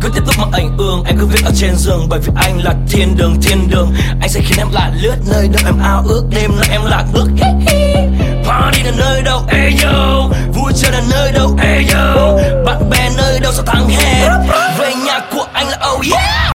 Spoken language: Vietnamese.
cứ tiếp tục mà ảnh ương. Em cứ viết ở trên giường bởi vì anh là thiên đường, thiên đường. Anh sẽ khiến em lại lướt nơi đâu em ao ước, đêm nơi em lạc bước. Party là nơi đâu, ey yo. Vui chơi là nơi đâu, ey yo. Bạn bè nơi đâu sau tháng hè. Về nhà của anh là oh yeah.